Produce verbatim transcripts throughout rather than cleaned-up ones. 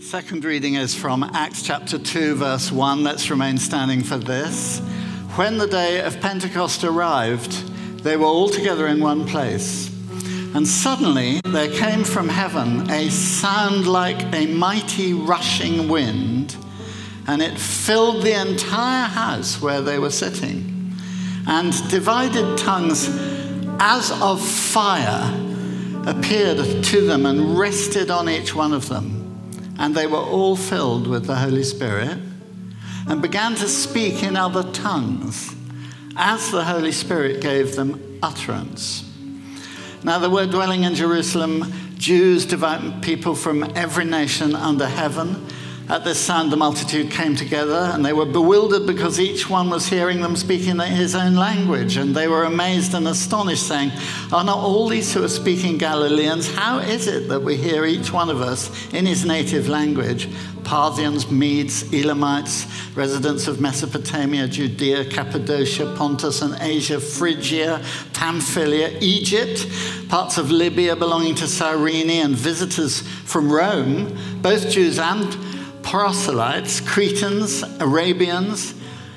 Second reading is from Acts chapter two, verse one. Let's remain standing for this. When the day of Pentecost arrived, they were all together in one place. And suddenly there came from heaven a sound like a mighty rushing wind, and it filled the entire house where they were sitting. And divided tongues as of fire appeared to them and rested on each one of them. And they were all filled with the Holy Spirit and began to speak in other tongues as the Holy Spirit gave them utterance. Now there were dwelling in Jerusalem Jews, devout people from every nation under heaven. At this sound the multitude came together, and they were bewildered because each one was hearing them speaking his own language. And they were amazed and astonished, saying, "Are not all these who are speaking Galileans? How is it that we hear each one of us in his native language? Parthians, Medes, Elamites, residents of Mesopotamia, Judea, Cappadocia, Pontus and Asia, Phrygia, Pamphylia, Egypt, parts of Libya belonging to Cyrene, and visitors from Rome, both Jews and proselytes, Cretans, Arabians.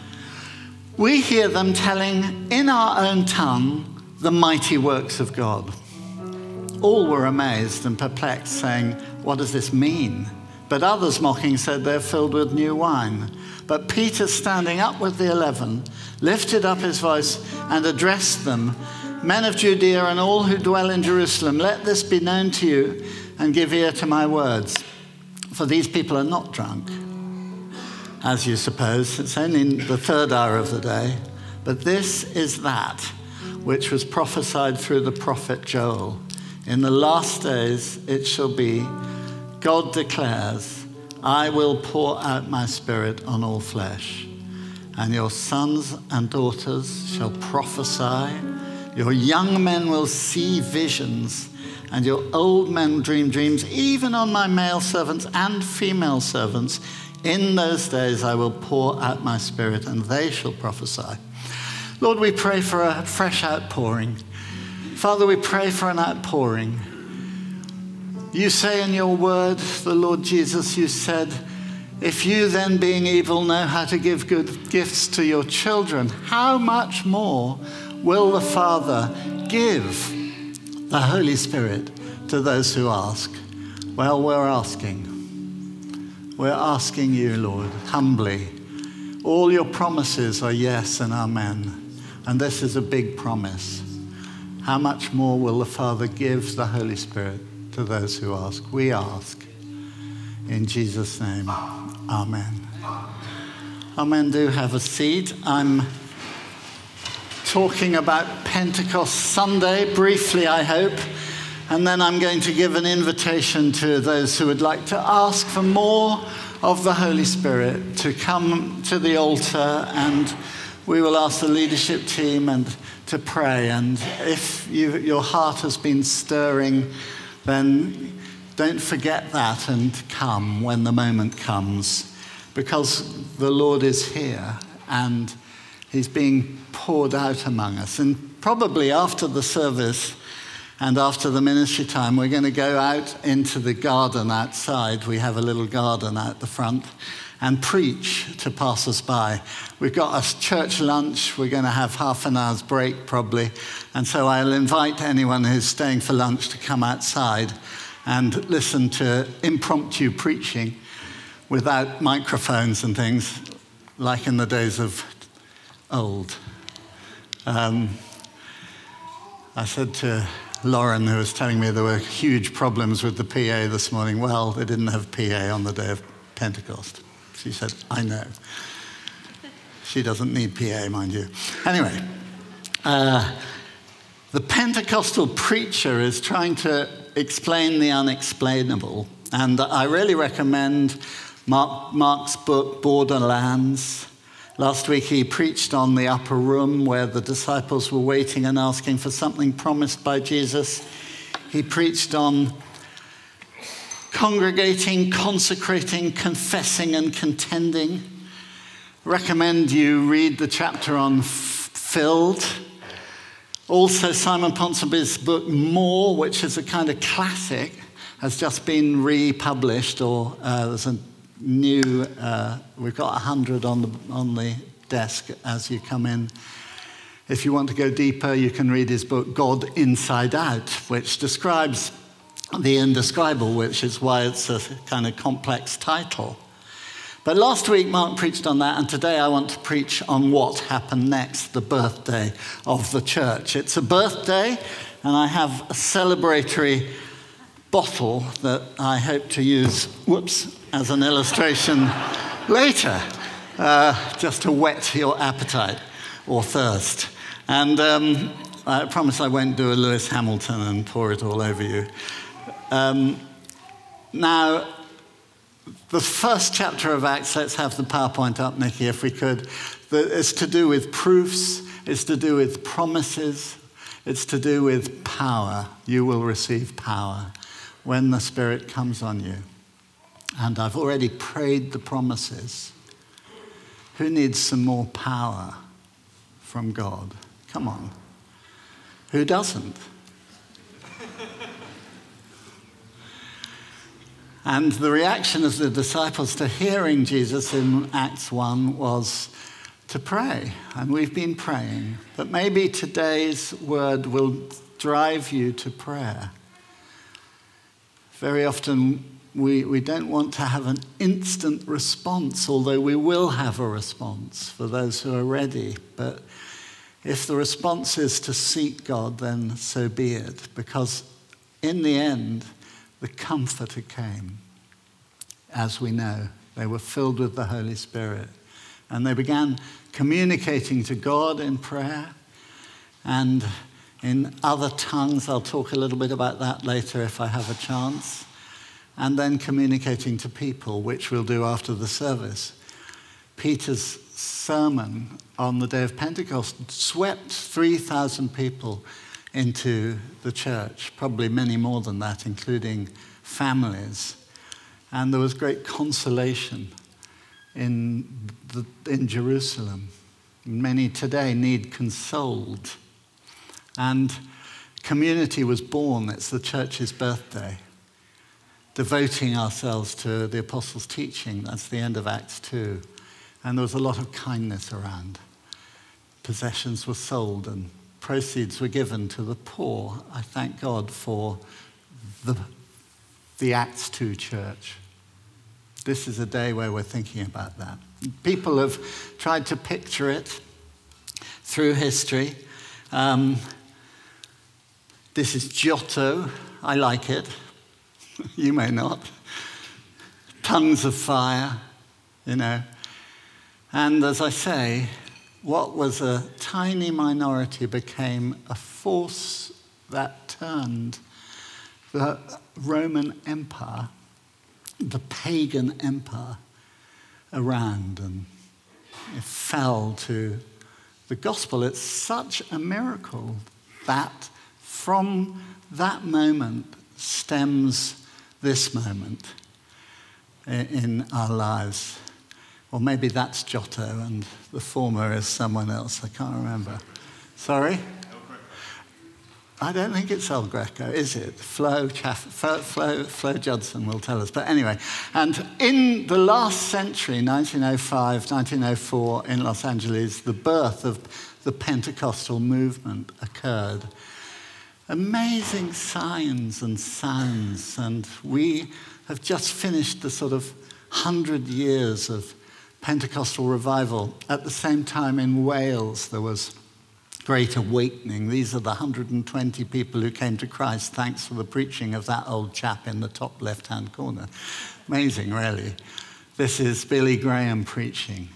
We hear them telling in our own tongue the mighty works of God." All were amazed and perplexed, saying, "What does this mean?" But others, mocking, said, "They're filled with new wine." But Peter, standing up with the eleven, lifted up his voice and addressed them, "Men of Judea and all who dwell in Jerusalem, let this be known to you, and give ear to my words. For these people are not drunk, as you suppose. It's only the third hour of the day. But this is that which was prophesied through the prophet Joel. In the last days it shall be, God declares, I will pour out my spirit on all flesh. And your sons and daughters shall prophesy. Your young men will see visions. And your old men dream dreams, even on my male servants and female servants. In those days I will pour out my spirit, and they shall prophesy." Lord, we pray for a fresh outpouring. Father, we pray for an outpouring. You say in your word, the Lord Jesus, you said, "If you then, being evil, know how to give good gifts to your children, how much more will the Father give the Holy Spirit to those who ask?" Well, we're asking. We're asking you, Lord, humbly. All your promises are yes and amen. And this is a big promise. How much more will the Father give the Holy Spirit to those who ask? We ask. In Jesus' name, amen. Amen. Do have a seat. I'm talking about Pentecost Sunday, briefly, I hope. And then I'm going to give an invitation to those who would like to ask for more of the Holy Spirit to come to the altar, and we will ask the leadership team and to pray. And if you, your heart has been stirring, then don't forget that and come when the moment comes, because the Lord is here and he's being poured out among us. And probably after the service and after the ministry time, we're going to go out into the garden outside. We have a little garden out the front, and preach to passers-by. We've got a church lunch. We're going to have half an hour's break probably. And so I'll invite anyone who's staying for lunch to come outside and listen to impromptu preaching without microphones and things, like in the days of old. Um, I said to Lauren, who was telling me there were huge problems with the P A this morning, well, they didn't have P A on the day of Pentecost. She said, I know. She doesn't need P A, mind you. Anyway, uh, the Pentecostal preacher is trying to explain the unexplainable. And I really recommend Mark, Mark's book, Borderlands. Last week he preached on the upper room where the disciples were waiting and asking for something promised by Jesus. He preached on congregating, consecrating, confessing, and contending. Recommend you read the chapter on filled. Also Simon Ponsonby's book, More, which is a kind of classic, has just been republished, or uh, there's a new, uh, we've got one hundred on the, on the desk as you come in. If you want to go deeper, you can read his book, God Inside Out, which describes the indescribable, which is why it's a kind of complex title. But last week, Mark preached on that, and today I want to preach on what happened next, the birthday of the church. It's a birthday, and I have a celebratory bottle that I hope to use, whoops, as an illustration later, uh, just to whet your appetite or thirst. And um, I promise I won't do a Lewis Hamilton and pour it all over you. Um, now, the first chapter of Acts, let's have the PowerPoint up, Nikki, if we could. It's to do with proofs, it's to do with promises, it's to do with power. You will receive power when the Spirit comes on you. And I've already prayed the promises. Who needs some more power from God? Come on. Who doesn't? And the reaction of the disciples to hearing Jesus in Acts one was to pray. And we've been praying. But maybe today's word will drive you to prayer. Very often we, we don't want to have an instant response, although we will have a response for those who are ready. But if the response is to seek God, then so be it. Because in the end, the Comforter came. As we know, they were filled with the Holy Spirit. And they began communicating to God in prayer and in other tongues. I'll talk a little bit about that later if I have a chance. And then communicating to people, which we'll do after the service. Peter's sermon on the day of Pentecost swept three thousand people into the church, probably many more than that, including families. And there was great consolation in, the, in Jerusalem. Many today need consoled. And community was born. It's the church's birthday. Devoting ourselves to the apostles' teaching. That's the end of Acts two. And there was a lot of kindness around. Possessions were sold and proceeds were given to the poor. I thank God for the, the Acts two church. This is a day where we're thinking about that. People have tried to picture it through history. Um, this is Giotto. I like it. You may not. Tongues of fire, you know. And as I say, what was a tiny minority became a force that turned the Roman Empire, the pagan empire, around, and it fell to the gospel. It's such a miracle that from that moment stems this moment in our lives. Or maybe that's Giotto and the former is someone else. I can't remember. Sorry? I don't think it's El Greco, is it? Flo, Chaff- Flo, Flo, Flo Judson will tell us. But anyway, and in the last century, nineteen oh five, nineteen oh four, in Los Angeles, the birth of the Pentecostal movement occurred. Amazing signs and sounds, and we have just finished the sort of hundred years of Pentecostal revival. At the same time in Wales, there was great awakening. These are the one hundred twenty people who came to Christ thanks for the preaching of that old chap in the top left-hand corner. Amazing, really. This is Billy Graham preaching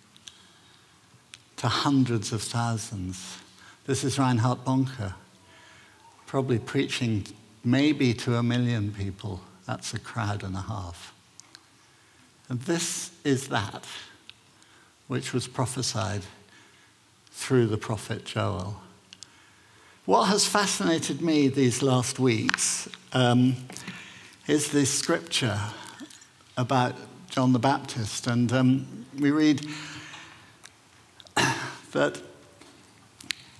to hundreds of thousands. This is Reinhard Bonke, probably preaching maybe to a million people. That's a crowd and a half. And this is that which was prophesied through the prophet Joel. What has fascinated me these last weeks um, is this scripture about John the Baptist. And um, we read that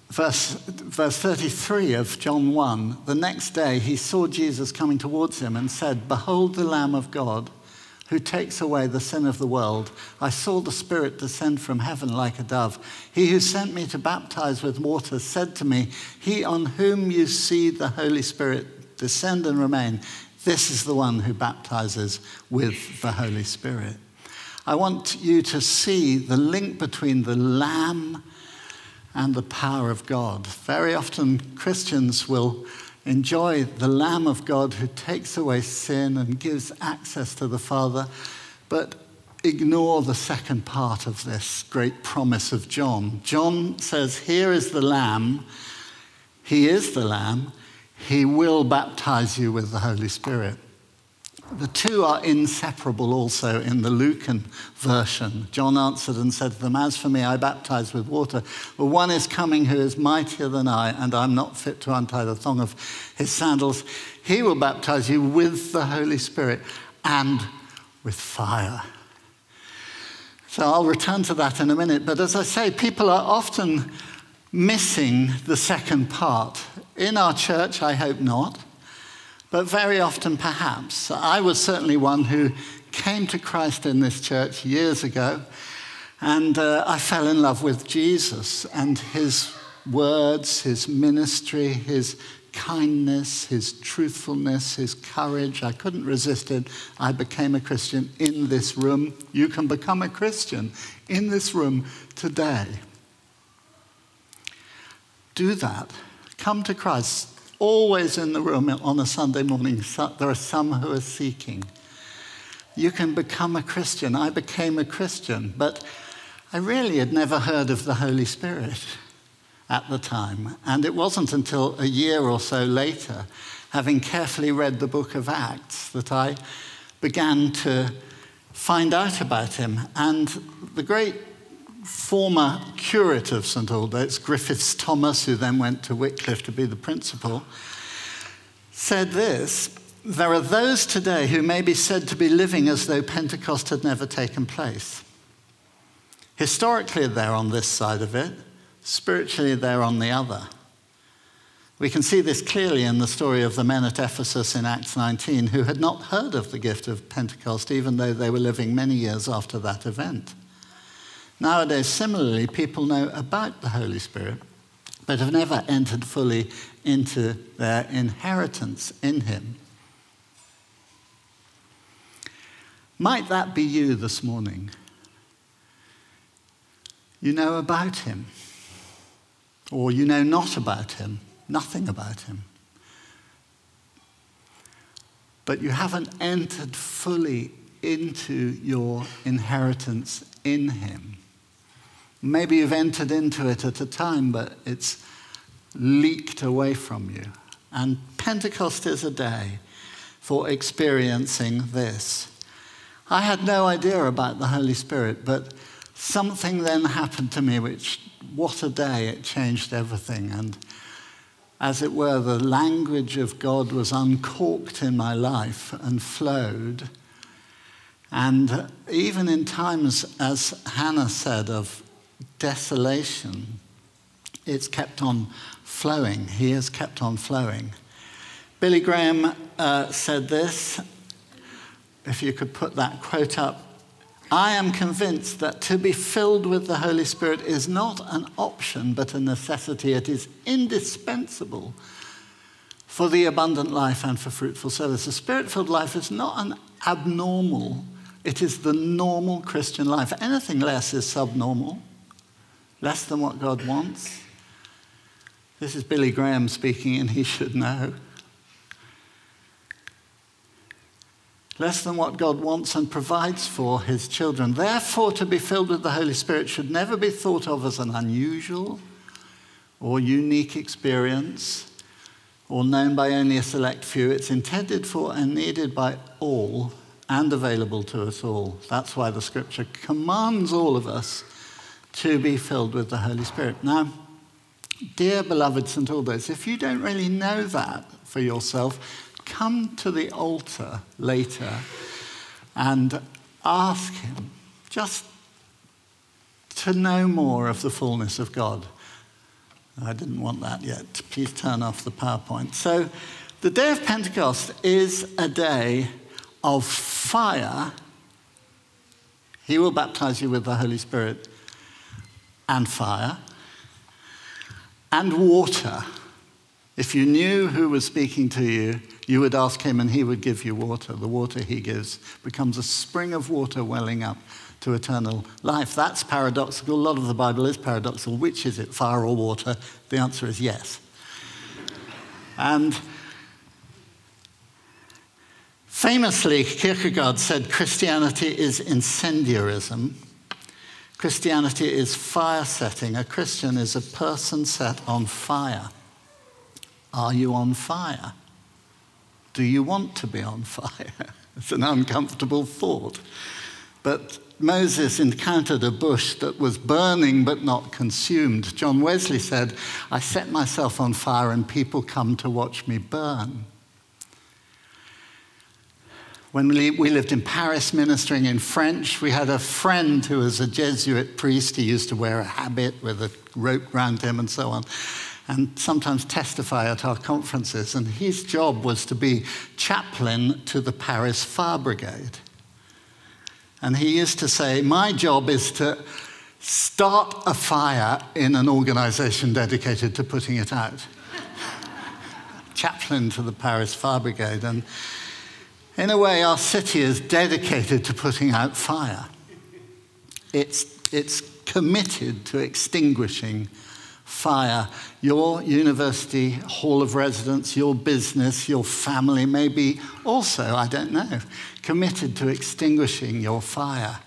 Verse, verse thirty-three of John one, the next day he saw Jesus coming towards him and said, "Behold the Lamb of God, who takes away the sin of the world. I saw the Spirit descend from heaven like a dove. He who sent me to baptize with water said to me, 'He on whom you see the Holy Spirit descend and remain, this is the one who baptizes with the Holy Spirit.'" I want you to see the link between the Lamb and the power of God. Very often Christians will enjoy the Lamb of God who takes away sin and gives access to the Father, but ignore the second part of this great promise of John. John says, here is the Lamb. He is the Lamb. He will baptize you with the Holy Spirit. The two are inseparable also in the Lucan version. John answered and said to them, "As for me, I baptize with water. But one is coming who is mightier than I, and I'm not fit to untie the thong of his sandals. He will baptize you with the Holy Spirit and with fire." So I'll return to that in a minute. But as I say, people are often missing the second part. In our church, I hope not. But very often, perhaps. I was certainly one who came to Christ in this church years ago, and uh, I fell in love with Jesus and his words, his ministry, his kindness, his truthfulness, his courage. I couldn't resist it. I became a Christian in this room. You can become a Christian in this room today. Do that. Come to Christ. Always in the room on a Sunday morning, there are some who are seeking. You can become a Christian. I became a Christian, but I really had never heard of the Holy Spirit at the time. And it wasn't until a year or so later, having carefully read the book of Acts, that I began to find out about him. And the great former curate of St Aldate's, Griffiths Thomas, who then went to Wycliffe to be the principal, said this: "There are those today who may be said to be living as though Pentecost had never taken place. Historically, they're on this side of it. Spiritually, they're on the other. We can see this clearly in the story of the men at Ephesus in Acts nineteen, who had not heard of the gift of Pentecost, even though they were living many years after that event. Nowadays, similarly, people know about the Holy Spirit, but have never entered fully into their inheritance in him." Might that be you this morning? You know about him, or you know not about him, nothing about him. But you haven't entered fully into your inheritance in him. Maybe you've entered into it at a time, but it's leaked away from you. And Pentecost is a day for experiencing this. I had no idea about the Holy Spirit, but something then happened to me which, what a day, it changed everything. And as it were, the language of God was uncorked in my life and flowed. And even in times, as Hannah said, of desolation, it's kept on flowing. He has kept on flowing. Billy Graham uh, said this, if you could put that quote up: "I am convinced that to be filled with the Holy Spirit is not an option, but a necessity. It is indispensable for the abundant life and for fruitful service." A spirit-filled life is not an abnormal, it is the normal Christian life. Anything less is subnormal, less than what God wants. This is Billy Graham speaking, and he should know. Less than what God wants and provides for his children. Therefore, to be filled with the Holy Spirit should never be thought of as an unusual or unique experience or known by only a select few. It's intended for and needed by all and available to us all. That's why the scripture commands all of us to be filled with the Holy Spirit. Now, dear beloved St Aldate's, if you don't really know that for yourself, come to the altar later and ask him just to know more of the fullness of God. I didn't want that yet. Please turn off the PowerPoint. So the day of Pentecost is a day of fire. He will baptize you with the Holy Spirit and fire and water. If you knew who was speaking to you, you would ask him and he would give you water. The water he gives becomes a spring of water welling up to eternal life. That's paradoxical. A lot of the Bible is paradoxical. Which is it, fire or water? The answer is yes. And famously, Kierkegaard said Christianity is incendiarism. Christianity is fire setting. A Christian is a person set on fire. Are you on fire? Do you want to be on fire? It's an uncomfortable thought. But Moses encountered a bush that was burning but not consumed. John Wesley said, I set myself on fire and people come to watch me burn. When we lived in Paris ministering in French, we had a friend who was a Jesuit priest. He used to wear a habit with a rope round him and so on, and sometimes testify at our conferences. And his job was to be chaplain to the Paris Fire Brigade. And he used to say, my job is to start a fire in an organization dedicated to putting it out. Chaplain to the Paris Fire Brigade. And in a way, our city is dedicated to putting out fire. It's, it's committed to extinguishing fire. Your university hall of residence, your business, your family may be also, I don't know, committed to extinguishing your fire.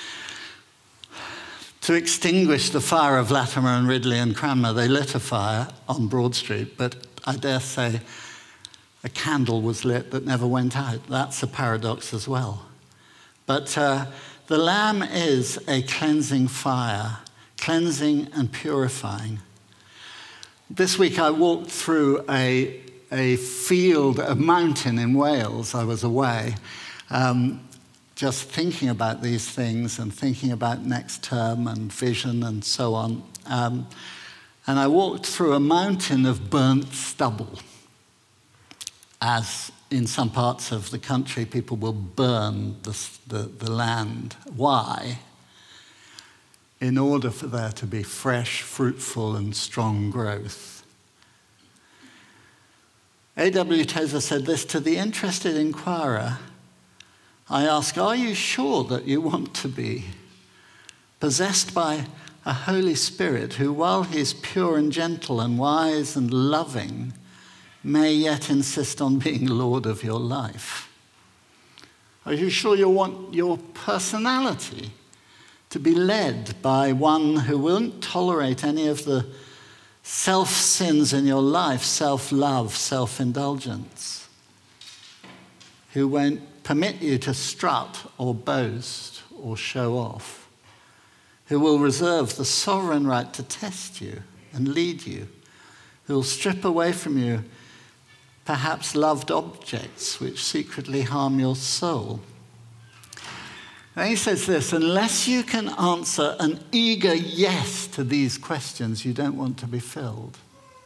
To extinguish the fire of Latimer and Ridley and Cranmer, they lit a fire on Broad Street, but I dare say a candle was lit that never went out. That's a paradox as well. But uh, the Lamb is a cleansing fire, cleansing and purifying. This week I walked through a, a field, a mountain in Wales. I was away, um, just thinking about these things and thinking about next term and vision and so on. Um, and I walked through a mountain of burnt stubble. As in some parts of the country, people will burn the, the, the land. Why? In order for there to be fresh, fruitful, and strong growth. A W Tozer said this, to the interested inquirer, I ask, are you sure that you want to be possessed by a Holy Spirit who, while he is pure and gentle and wise and loving, may yet insist on being Lord of your life? Are you sure you want your personality to be led by one who won't tolerate any of the self-sins in your life, self-love, self-indulgence, who won't permit you to strut or boast or show off, who will reserve the sovereign right to test you and lead you, who will strip away from you perhaps loved objects which secretly harm your soul. And he says this, unless you can answer an eager yes to these questions, you don't want to be filled.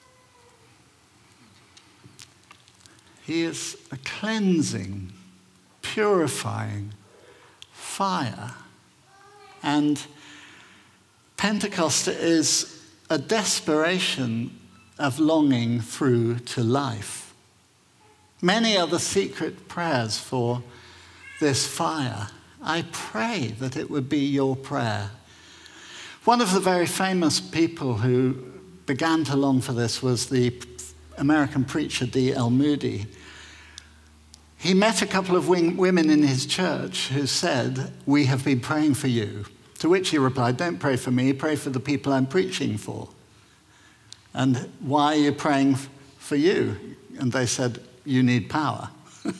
He is a cleansing, purifying fire. And Pentecost is a desperation of longing through to life. Many are the secret prayers for this fire. I pray that it would be your prayer. One of the very famous people who began to long for this was the American preacher D L Moody. He met a couple of women in his church who said, we have been praying for you. To which he replied, don't pray for me, pray for the people I'm preaching for. And why are you praying for you? And they said, you need power.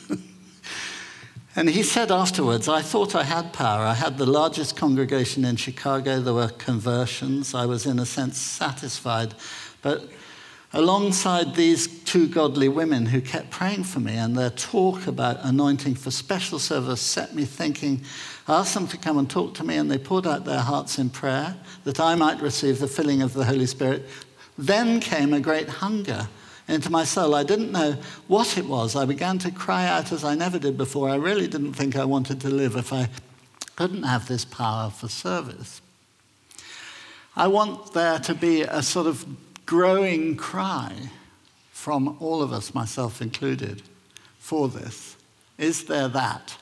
And he said afterwards, I thought I had power. I had the largest congregation in Chicago. There were conversions. I was, in a sense, satisfied. But alongside these two godly women who kept praying for me, and their talk about anointing for special service set me thinking, I asked them to come and talk to me, and they poured out their hearts in prayer that I might receive the filling of the Holy Spirit. Then came a great hunger into my soul. I didn't know what it was. I began to cry out as I never did before. I really didn't think I wanted to live if I couldn't have this power for service. I want there to be a sort of growing cry from all of us, myself included, for this. Is there that?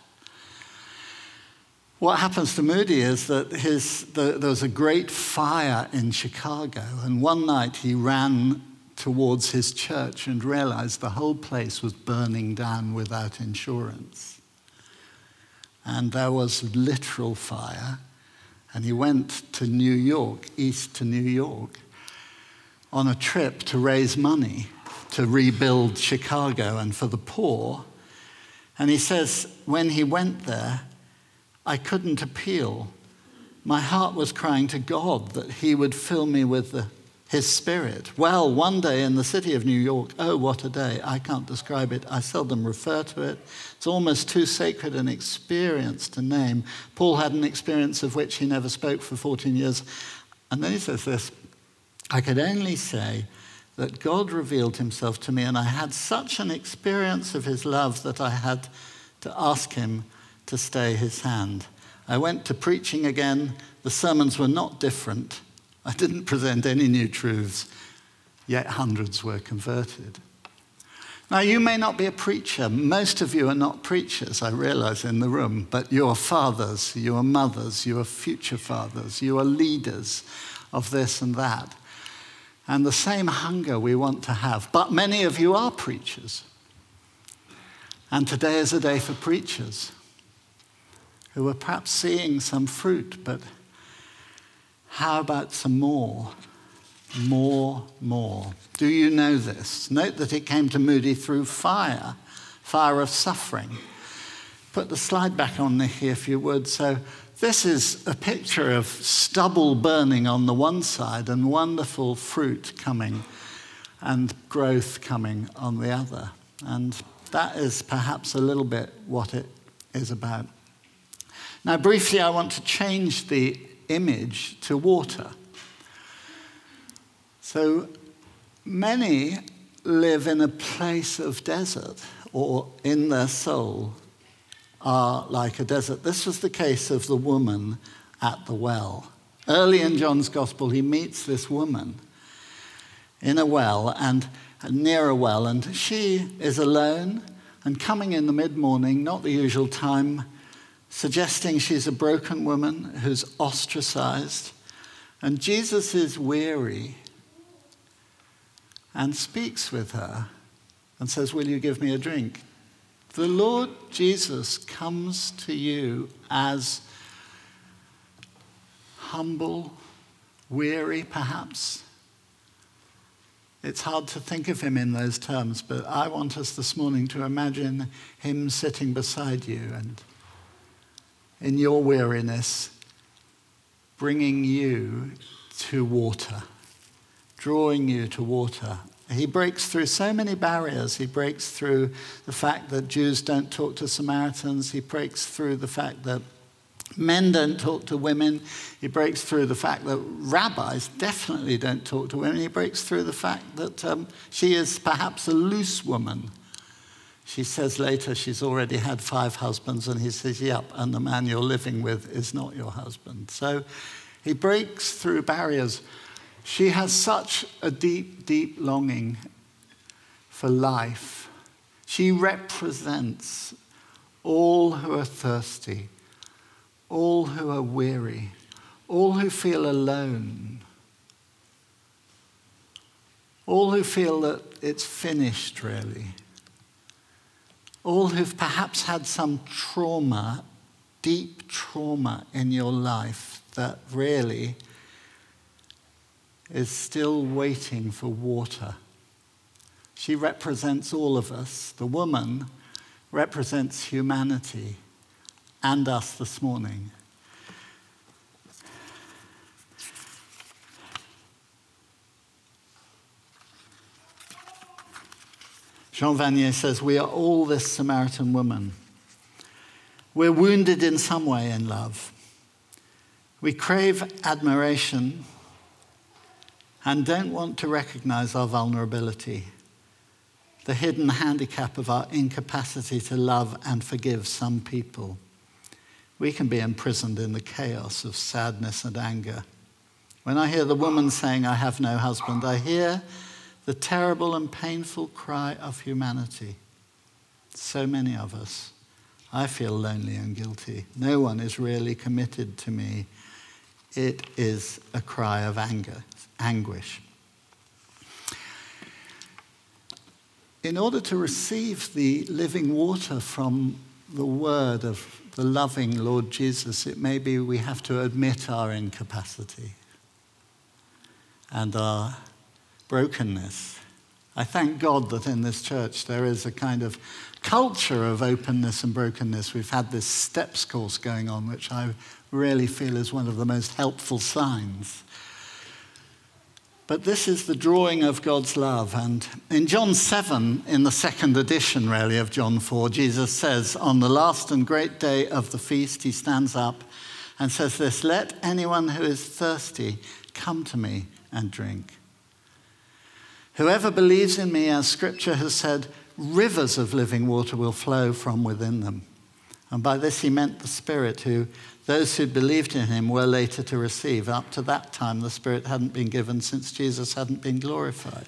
What happens to Moody is that his, the, there was a great fire in Chicago, and one night he ran towards his church and realized the whole place was burning down without insurance. And there was literal fire, and he went to New York, east to New York, on a trip to raise money to rebuild Chicago and for the poor. And he says, when he went there, I couldn't appeal. My heart was crying to God that he would fill me with the, his spirit. Well, one day in the city of New York, oh, what a day. I can't describe it. I seldom refer to it. It's almost too sacred an experience to name. Paul had an experience of which he never spoke for fourteen years. And then he says this, I could only say that God revealed himself to me, and I had such an experience of his love that I had to ask him to stay his hand. I went to preaching again. The sermons were not different. I didn't present any new truths, yet hundreds were converted. Now, you may not be a preacher. Most of you are not preachers, I realize, in the room, but you are fathers, you are mothers, you are future fathers, you are leaders of this and that. And the same hunger we want to have. But many of you are preachers. And today is a day for preachers who are perhaps seeing some fruit, but how about some more? More, more. Do you know this? Note that it came to Moody through fire, fire of suffering. Put the slide back on here if you would. So this is a picture of stubble burning on the one side and wonderful fruit coming and growth coming on the other. And that is perhaps a little bit what it is about. Now, briefly, I want to change the image to water. So many live in a place of desert, or in their soul are like a desert. This was the case of the woman at the well. Early in John's Gospel, he meets this woman in a well and near a well, and she is alone and coming in the mid-morning, not the usual time, suggesting she's a broken woman who's ostracized. And Jesus is weary and speaks with her and says, will you give me a drink? The Lord Jesus comes to you as humble, weary perhaps. It's hard to think of him in those terms, but I want us this morning to imagine him sitting beside you and in your weariness, bringing you to water, drawing you to water. He breaks through so many barriers. He breaks through the fact that Jews don't talk to Samaritans. He breaks through the fact that men don't talk to women. He breaks through the fact that rabbis definitely don't talk to women. He breaks through the fact that um, she is perhaps a loose woman. She says later she's already had five husbands, and he says, yep, and the man you're living with is not your husband. So he breaks through barriers. She has such a deep, deep longing for life. She represents all who are thirsty, all who are weary, all who feel alone, all who feel that it's finished, really. All who've perhaps had some trauma, deep trauma in your life that really is still waiting for water. She represents all of us. The woman represents humanity and us this morning. Jean Vanier says, we are all this Samaritan woman. We're wounded in some way in love. We crave admiration and don't want to recognize our vulnerability, the hidden handicap of our incapacity to love and forgive some people. We can be imprisoned in the chaos of sadness and anger. When I hear the woman saying, "I have no husband," I hear the terrible and painful cry of humanity. So many of us. I feel lonely and guilty. No one is really committed to me. It is a cry of anger, anguish. In order to receive the living water from the word of the loving Lord Jesus, it may be we have to admit our incapacity and our brokenness. I thank God that in this church there is a kind of culture of openness and brokenness. We've had this STEPS course going on, which I really feel is one of the most helpful signs. But this is the drawing of God's love. And in John seven, in the second edition really of John four, Jesus says, on the last and great day of the feast, he stands up and says this, "Let anyone who is thirsty come to me and drink. Whoever believes in me, as Scripture has said, rivers of living water will flow from within them." And by this he meant the Spirit, who those who believed in him were later to receive. Up to that time, the Spirit hadn't been given since Jesus hadn't been glorified.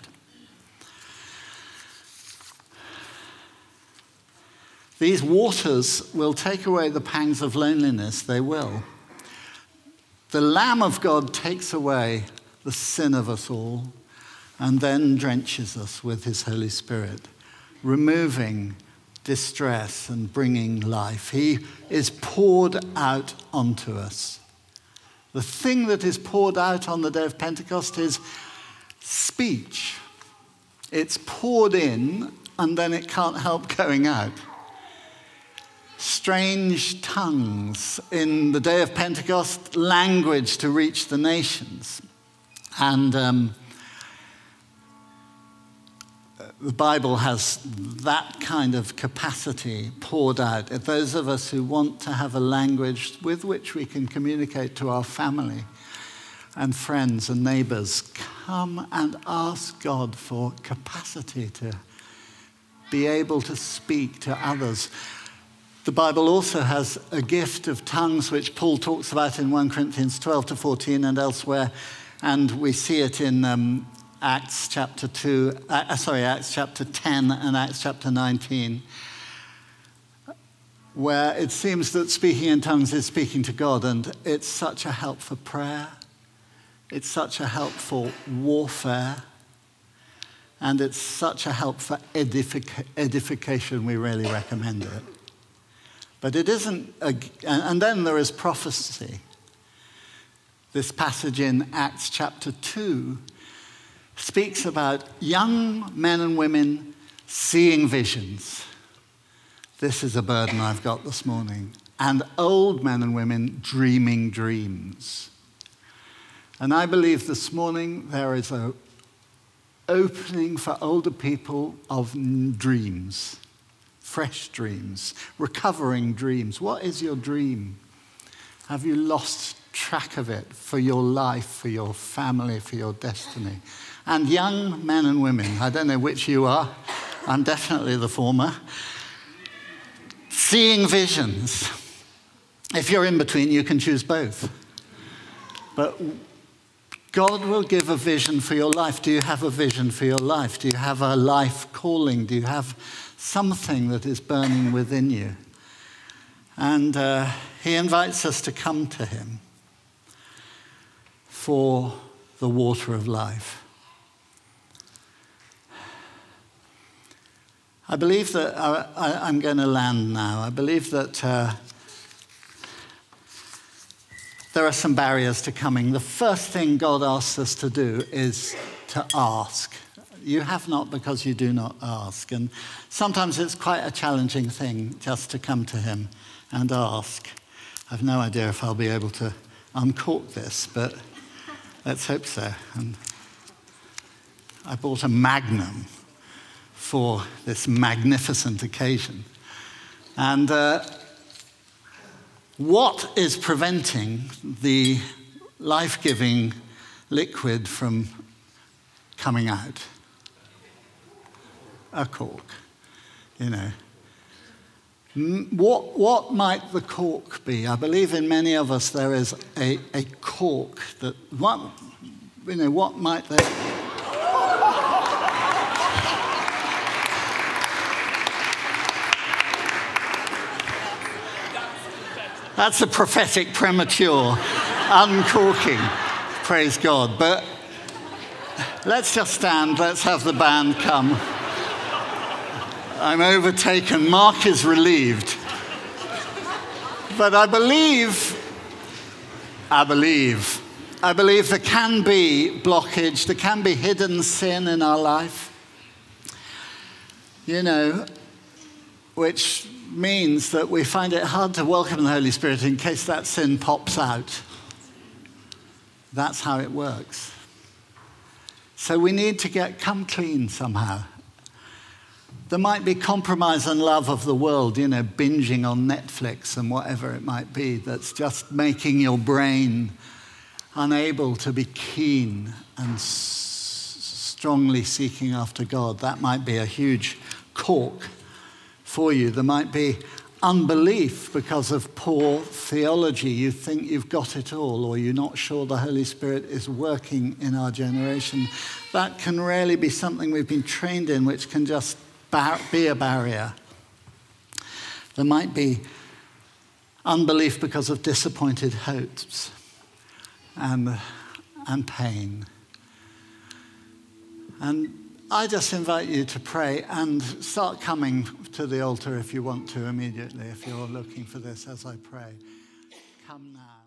These waters will take away the pangs of loneliness. They will. The Lamb of God takes away the sin of us all and then drenches us with his Holy Spirit, removing distress and bringing life. He is poured out onto us. The thing that is poured out on the day of Pentecost is speech. It's poured in and then it can't help going out. Strange tongues in the day of Pentecost, language to reach the nations. And um, the Bible has that kind of capacity poured out. If those of us who want to have a language with which we can communicate to our family and friends and neighbors, come and ask God for capacity to be able to speak to others. The Bible also has a gift of tongues, which Paul talks about in First Corinthians twelve to fourteen and elsewhere, and we see it in um, Acts chapter two, uh, sorry, Acts chapter ten and Acts chapter nineteen, where it seems that speaking in tongues is speaking to God, and it's such a help for prayer, it's such a help for warfare, and it's such a help for edific- edification. We really recommend it. But it isn't, a, and then there is prophecy. This passage in Acts chapter two speaks about young men and women seeing visions. This is a burden I've got this morning. And old men and women dreaming dreams. And I believe this morning there is an opening for older people of dreams. Fresh dreams, recovering dreams. What is your dream? Have you lost track of it for your life, for your family, for your destiny? And young men and women, I don't know which you are, I'm definitely the former, seeing visions. If you're in between, you can choose both. But God will give a vision for your life. Do you have a vision for your life? Do you have a life calling? Do you have something that is burning within you? And uh, he invites us to come to him for the water of life. I believe that, uh, I, I'm going to land now. I believe that uh, there are some barriers to coming. The first thing God asks us to do is to ask. You have not because you do not ask. And sometimes it's quite a challenging thing just to come to him and ask. I've no idea if I'll be able to uncork this, but let's hope so. And I bought a Magnum for this magnificent occasion. And uh, what is preventing the life-giving liquid from coming out. A cork, you know. What, what might the cork be? I believe in many of us there is a, a cork that, what, you know, what might they... That's a prophetic premature uncorking, praise God. But let's just stand, let's have the band come. I'm overtaken. Mark is relieved. But I believe, I believe, I believe there can be blockage, there can be hidden sin in our life, you know, which means that we find it hard to welcome the Holy Spirit in case that sin pops out. That's how it works. So we need to get come clean somehow. There might be compromise and love of the world, you know, binging on Netflix and whatever it might be, that's just making your brain unable to be keen and s- strongly seeking after God. That might be a huge cork for you. There might be unbelief because of poor theology. You think you've got it all, or you're not sure the Holy Spirit is working in our generation. That can really be something we've been trained in, which can just be a barrier. There might be unbelief because of disappointed hopes and, and pain. And I just invite you to pray and start coming to the altar if you want to immediately, if you're looking for this as I pray. Come now.